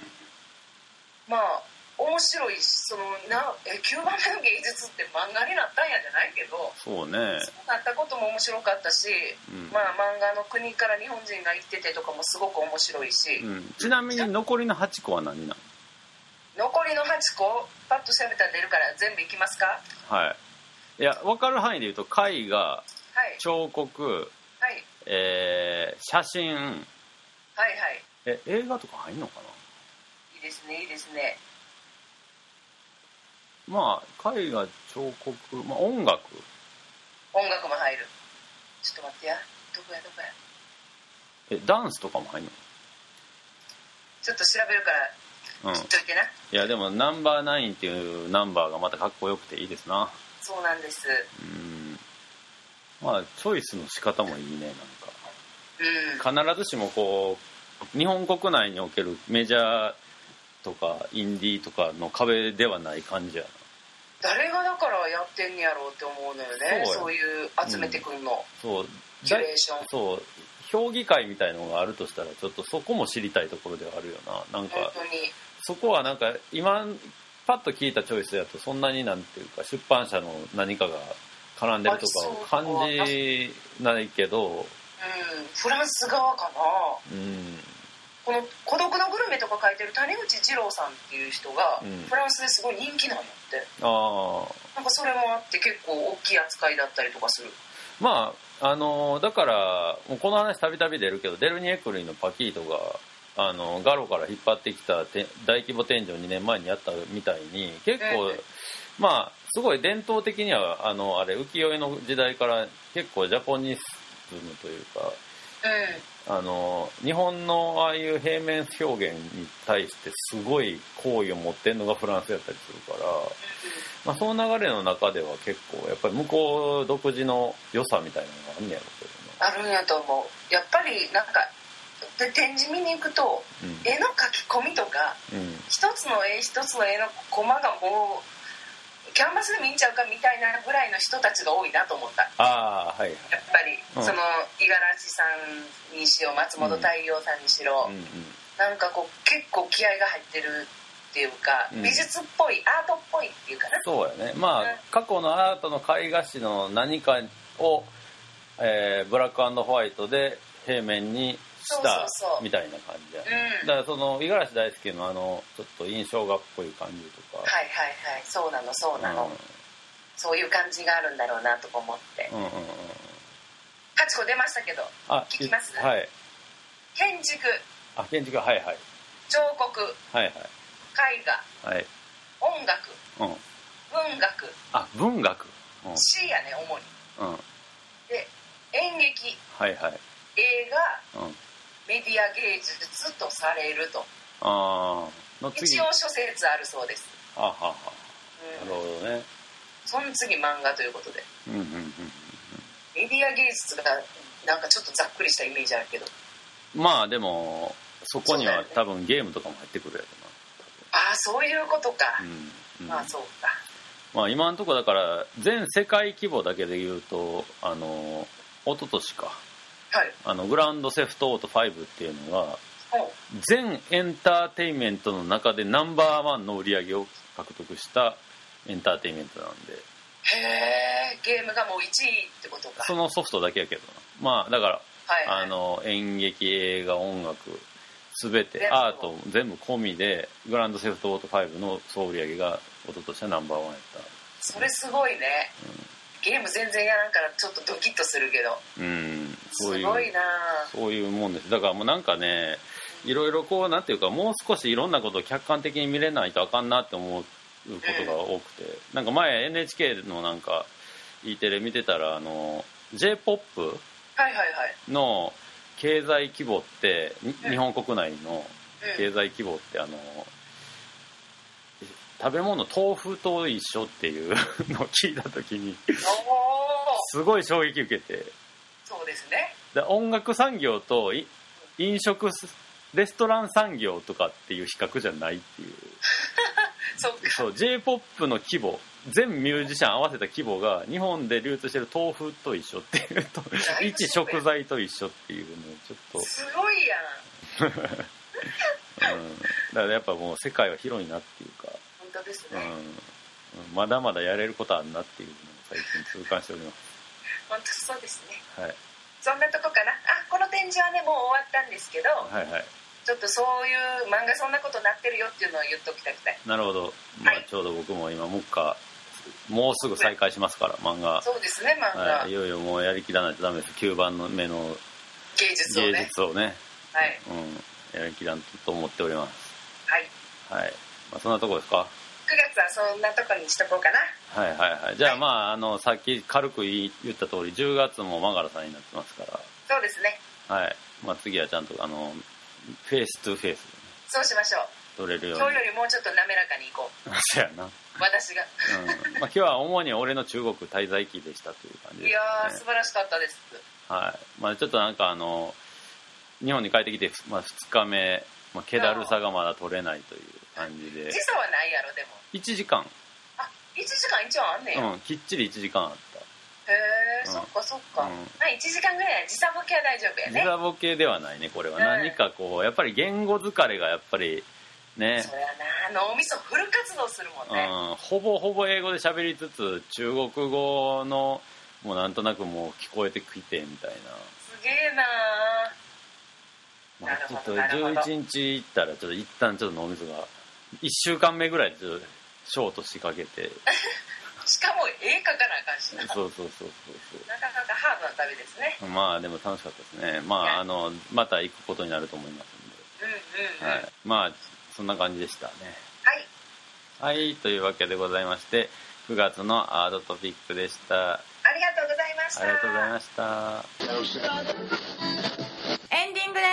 面白いし、9番目の芸術って漫画になったんやじゃないけど、 そうね、 そうなったことも面白かったし、漫画の国から日本人が行っててとかもすごく面白いし、 ちなみに残りの8個は何なの？ 残りの8個パッと調べたら出るから全部いきますか？ いや、分かる範囲で言うと絵画、彫刻、写真、映画とか入んのかな？ いいですね、いいですね。 絵画、彫刻、音楽も入る。ちょっと待ってや、どこや。 ダンスとかも入るの？ ちょっと調べるから知っといてな。 いや、でもナンバー9っていうナンバーがまたかっこよくていいですな。 そうなんです。 チョイスの仕方もいいね。なんか、必ずしもこう日本国内におけるメジャーとかインディーとかの壁ではない感じやな。 誰がだからやってんやろうって思うのよね。そういう集めてくるの、キュレーション。 評議会みたいのがあるとしたら、ちょっとそこも知りたいところではあるよな。なんか本当にそこはなんか今パッと聞いたチョイスだと、そんなになんていうか出版社の何かが絡んでるとかを感じないけど、 フランス側かな。 この孤独のグルメとか書いてる谷口二郎さんっていう人が、フランスですごい人気なんやって。なんかそれもあって結構大きい扱いだったりとかする。 まあだからもうこの話たびたび出るけど、デルニエクルイのパキートがガロから引っ張ってきた大規模展示を2年前にやったみたいに、結構、まあすごい伝統的にはあれ浮世絵の時代から結構ジャポニスムというか、日本のああいう平面表現に対してすごい好意を持ってるのがフランスやったりするから、まあ、その流れの中では結構やっぱり向こう独自の良さみたいなのがあるんやろうけどね。 あるんやと思う。やっぱりなんかで展示見に行くと、絵の描き込みとか、一つの絵一つの絵のコマがもうキャンバスでもいいんちゃうかみたいなぐらいの人たちが多いなと思った。やっぱり、その五十嵐さんにしろ松本大洋さんにしろ、なんかこう結構気合が入ってるっていうか、美術っぽいアートっぽいっていうかな。 そうやね。まあ、過去のアートの絵画史の何かを、ブラック&ホワイトで平面にしたみたいな感じや、だからその五十嵐大輔のちょっと印象画っぽい感じとか、 そうなの、そういう感じがあるんだろうなとか思って、8個出ましたけど聞きます？建築、 建築、はいはい、 彫刻、 はいはい、 絵画、はい、音楽、文学、 文学、 詩やね主に、で演劇、 はいはい、 映画、メディア芸術とされると。一応諸説あるそうです。 なるほどね。 その次漫画ということで、メディア芸術がなんかちょっとざっくりしたイメージあるけど、 まあでもそこには多分ゲームとかも入ってくるやろな。そういうことか。まあそうか。 まあ今のところだから全世界規模だけで言うと一昨年か、グランドセフトオート5っていうのが全エンターテインメントの中でナンバーワンの売り上げを獲得したエンターテインメントなんで。 ゲームがもう1位ってことか。 そのソフトだけやけどな。まあだから、演劇、映画、音楽全てアート全部込みでグランドセフトオート5の総売り上げが一昨年はナンバーワンやった。 それすごいね。ゲーム全然やらんからちょっとドキッとするけど、すごいな。 そういうもんです。だからもうなんかね、いろいろこうなんていうか、もう少しいろんなことを客観的に見れないとあかんなって思うことが多くて、なんか前 NHK のなんか E テレ見てたらJ-POP の経済規模って、日本国内の経済規模って食べ物豆腐と一緒っていうのを聞いた時にすごい衝撃受けて。 そうですね。 で音楽産業と飲食レストラン産業とかっていう比較じゃないっていうそう J-POP の規模、全ミュージシャン合わせた規模が日本で流通してる豆腐と一緒っていうと一食材と一緒っていうのちょっとすごいやんだからやっぱもう世界は広いなっていうか、 本当ですね、 まだまだやれることあるなっていうのを最近痛感しております。 本当そうですね。 そんなとこかな。この展示はねもう終わったんですけど、ちょっとそういう漫画そんなことなってるよっていうのを言っときたくて。 なるほど。ちょうど僕も今もうすぐ再開しますから、漫画。 そうですね、漫画、 いよいよもうやりきらないとダメです。9番目の芸術をね、 やりきらんと思っております。そんなとこですか。 9月はそんなとこにしとこうかな。 じゃあさっき軽く言った通り10月もマガラさんになってますから。 そうですね。 次はちゃんとフェイストゥフェイス、 そうしましょう。 取れるように。 今日よりもうちょっと滑らかにいこう。 そうやな。 私が今日は主に俺の中国滞在期でしたという感じですね。 いやー素晴らしかったです。 ちょっとなんか日本に帰ってきて、2日目、気だるさがまだ取れないという感じで。 時差はないやろ。でも 1時間。 1時間一応あんねんや。 きっちり1時間あった。 へえ、そっかそっか。1時間ぐらいは時差ボケは大丈夫やね。 時差ボケではないね、これは。何かこうやっぱり言語疲れがやっぱりね。 そうやな、脳みそフル活動するもんね。 ほぼほぼ英語で喋りつつ中国語のもうなんとなくもう聞こえてきてみたいな。 すげえな。 まあ、ちょっと11日行ったらちょっと一旦ちょっと脳みそが1週間目ぐらいちょっとショートしかけてしかも絵描かなあかんしな。 そうなかなかハードな旅ですね。 まあでも楽しかったですね。まあまた行くことになると思いますんで、はい、まあそんな感じでしたね。はい、というわけでございまして、9月のアートトピックでした。 ありがとうございました。 ありがとうございました。 エンディングです。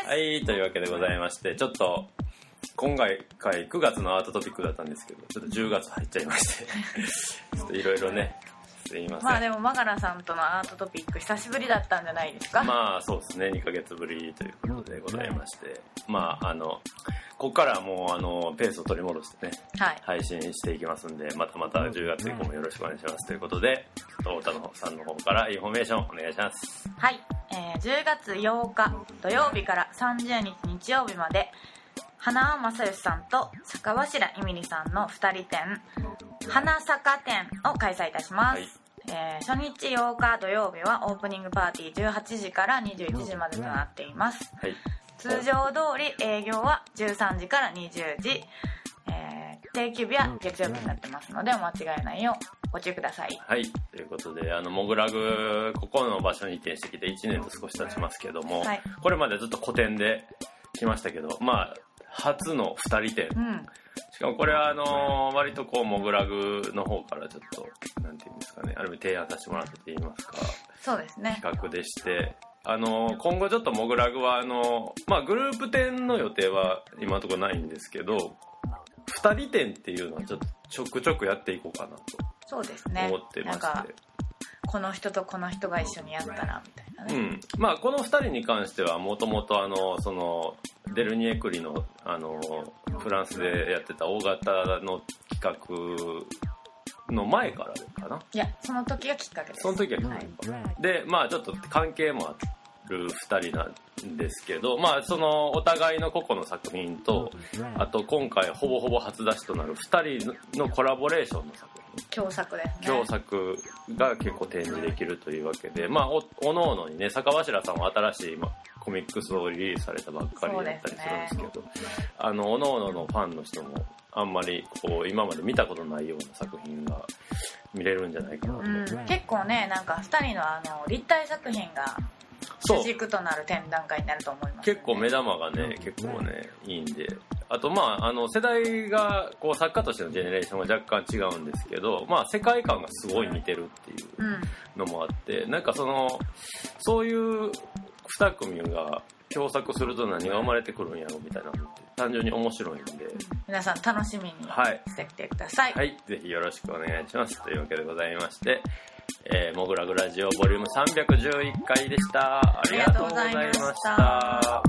はい、というわけでございまして、ちょっと今回9月のアートトピックだったんですけど、ちょっと10月入っちゃいましてちょっといろいろね、すいません。 まあでもマガラさんとのアートトピック久しぶりだったんじゃないですか。 まあそうですね、2ヶ月ぶりということでございまして、まあここからはもうペースを取り戻してね、はい、配信していきますんで、また10月以降もよろしくお願いしますということで、太田さんの方からインフォメーションお願いします。 はい、10月8日土曜日から30日日曜日まで、花尾正義さんと坂柱いみりさんの2人展、花坂展を開催いたします。はい、初日8日土曜日はオープニングパーティー18時から21時までとなっています。はい、通常通り営業は13時から20時、定休日は月曜日になってますのでお間違いないようご注意ください。 はい、ということでモグラグここの場所に移転してきて1年と少し経ちますけども、はい、これまでずっと個展で来ましたけど、まあ初の2人展、しかもこれは割とこうモグラグの方からちょっとなんていうんですかね、ある意味提案させてもらってと言いますか、 そうですね、 企画でして、今後ちょっとモグラグはまあグループ展の予定は今のところないんですけど、2人展っていうのはちょっとちょくちょくやっていこうかなと思ってまして、なんかこの人とこの人が一緒にやったらみたいなね、 まあこの2人に関してはもともとそのデルニエクリのフランスでやってた大型の企画の前からかな。 いや、その時がきっかけです。 その時がきっかけ、はい、でまあちょっと関係もある2人なんですけど、まあそのお互いの個々の作品と、あと今回ほぼほぼ初出しとなる2人のコラボレーションの作品、 共作ですね。 共作が結構展示できるというわけで、まあおのおのにね、坂柱さんは新しいコミックスをリリースされたばっかりだったりするんですけど、おのおののファンの人もあんまりこう今まで見たことないような作品が見れるんじゃないかなと、 結構ね、なんか2人の立体作品が主軸となる展覧会になると思います、ね、 結構目玉がね、結構ね、いいんで、あとまあ世代がこう作家としてのジェネレーションは若干違うんですけど、まあ世界観がすごい似てるっていうのもあって、なんかそういう2組が共作すると何が生まれてくるんやろみたいなのって単純に面白いんで、 皆さん楽しみにしてきてください。 はい、ぜひよろしくお願いしますというわけでございまして、モグラグラジオボリューム311回でした。ありがとうございました。